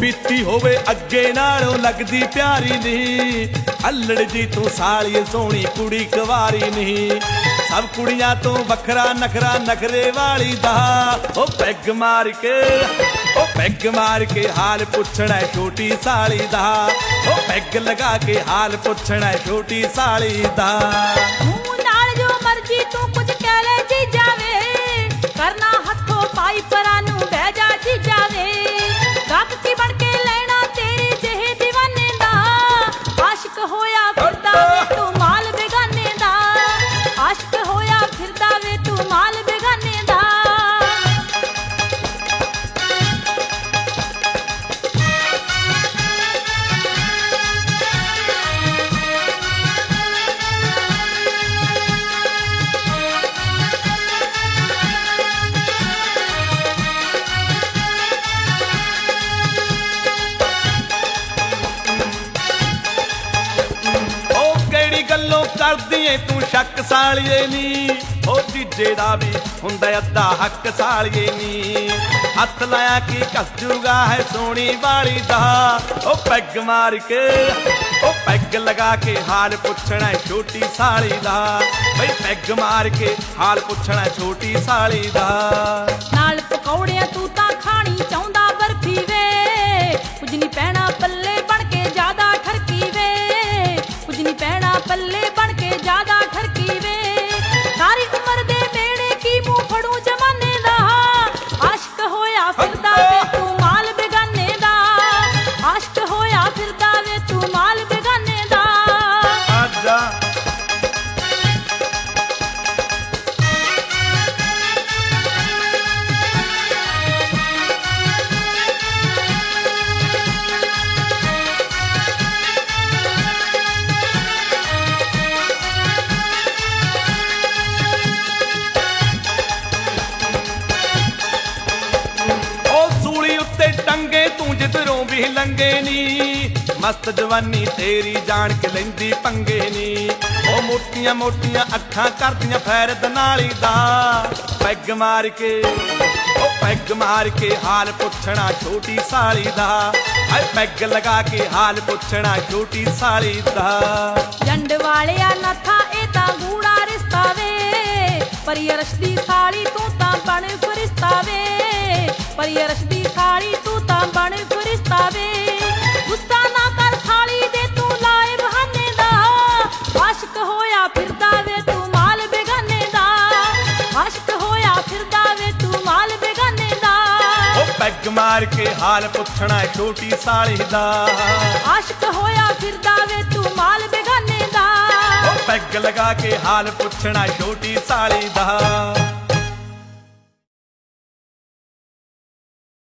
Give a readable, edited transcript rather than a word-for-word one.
पीती होवे अगे नालों लगदी प्यारी नहीं, अल्लड़ जी तू साली सोहनी कुड़ी कवारी नहीं। सब कुड़ियां तो वखरा नखरा नखरे वाली दा, ओ पैग मार के ओ पैग मार के हाल पुछना है छोटी साली दा, ओ पैग लगा के हाल पुछना है छोटी साली दा। नाल जो मर्जी तू कुछ कह ले जी जावे, करना हथों पाई परानू बह जा जी जावे। रब की बन के लेना तेरी जेहे दीवाने दा, आशिक होया फिरदा वे तू माल बेगाने दा, आशिक होया फिरदा वे तू माल बेगाने दा। गल्लों करदी है तू शक सालिए नी, ओ जीजे दा भी हुंदा अद्धा हक सालिए नी। हथ लाया कि कस जूगा है सोहनी वाली दा, ओ पैग मार के ओ पैग लगा के हाल पुछना है छोटी साली दा, भाई पैग मार के हाल पुछना है छोटी साली दा। नाल पकौड़ियां तू तां खानी चाहुंदा बर्फी वे, कुछ नहीं पैना पल्ले बन के ज्यादा ठरकी वे, कुछ नहीं पैना पल्ले बन के ज्यादा ठरकी वे। सारी उम्र दे मेड़े की मुंह फड़ू जमाने दा, आशिक होया फिरदा वे तू माल बेगाने दा, आशिक होया फिरदा वे तू माल बेगाने दा। आजा टंगे तू जिधरों भी लंगे नी, मस्त जवानी तेरी जान के लेंदी पंगे नी। ओ मोटियां मोटियां अखां करदियां फैरद नाली दा, पैग मार के ओ पैग मार के हाल पुछना छोटी साली दा, ऐ पैग लगा के हाल पुछना छोटी साली दा। जंड वालिया नथा ए तां गूड़ा रिश्ता वे, पर यरश दी साली तू तां बण फरिश्ता वे, पर यरश दी साली तू तां बण फरिश्ता वे। गुस्सा ना कर साली दे तू लाए बहाने दा, आशिक होया फिरदा वे तू माल बेगाने दा, आशिक होया फिरदा वे तू माल बेगाने दा। ओ पैग मार के हाल पुछना छोटी साली दा, आशिक होया फिरदा वे तू माल बेगाने दा। ओ पैग लगा के हाल पुछना छोटी साली दा।